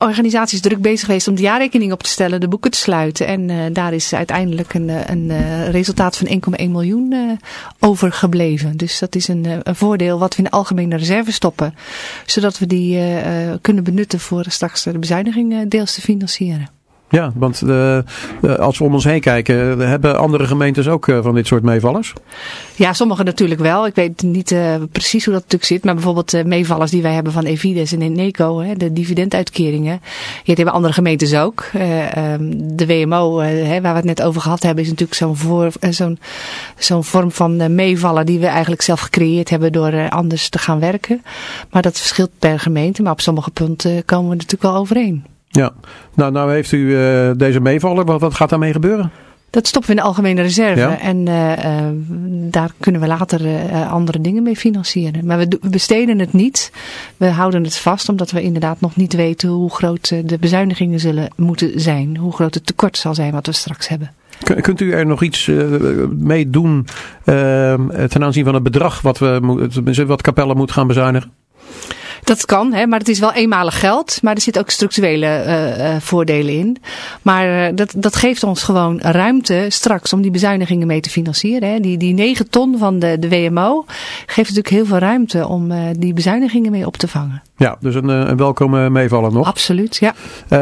organisatie is druk bezig geweest om de jaarrekening op te stellen, de boeken te sluiten. En daar is uiteindelijk een resultaat van 1,1 miljoen overgebleven. Dus dat is een voordeel wat we in de algemene reserve stoppen. Zodat we die kunnen benutten voor straks de bezuiniging deels te financieren. Ja, want als we om ons heen kijken, hebben andere gemeentes ook van dit soort meevallers? Ja, sommigen natuurlijk wel. Ik weet niet precies hoe dat natuurlijk zit. Maar bijvoorbeeld meevallers die wij hebben van Evides en Eneco, de dividenduitkeringen. Die hebben andere gemeentes ook. De WMO, waar we het net over gehad hebben, is natuurlijk zo'n vorm van meevallen die we eigenlijk zelf gecreëerd hebben door anders te gaan werken. Maar dat verschilt per gemeente. Maar op sommige punten komen we natuurlijk wel overeen. Ja, nou heeft u deze meevaller. Wat gaat daarmee gebeuren? Dat stoppen we in de algemene reserve. Ja? En daar kunnen we later andere dingen mee financieren. Maar we besteden het niet. We houden het vast omdat we inderdaad nog niet weten hoe groot de bezuinigingen zullen moeten zijn. Hoe groot het tekort zal zijn wat we straks hebben. Kunt u er nog iets mee doen ten aanzien van het bedrag wat Capelle moet gaan bezuinigen? Dat kan, maar het is wel eenmalig geld. Maar er zitten ook structurele voordelen in. Maar dat geeft ons gewoon ruimte straks om die bezuinigingen mee te financieren. Die 9 ton van de WMO geeft natuurlijk heel veel ruimte om die bezuinigingen mee op te vangen. Ja, dus een welkome meevaller nog. Absoluut, ja.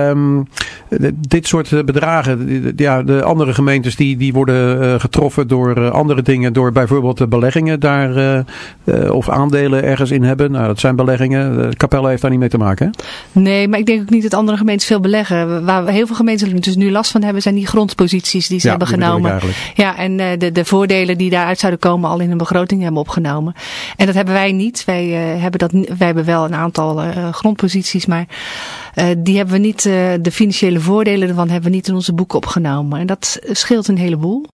Dit soort bedragen, de andere gemeentes die worden getroffen door andere dingen. Door bijvoorbeeld de beleggingen daar of aandelen ergens in hebben. Nou, dat zijn beleggingen. Capelle heeft daar niet mee te maken, hè? Nee, maar ik denk ook niet dat andere gemeentes veel beleggen. Waar heel veel gemeenten dus nu last van hebben, zijn die grondposities die ze hebben genomen. Ja, en de voordelen die daaruit zouden komen al in een begroting hebben opgenomen. En dat hebben wij niet. Wij hebben wel een aantal grondposities, maar die hebben we niet, de financiële voordelen ervan hebben we niet in onze boeken opgenomen. En dat scheelt een heleboel.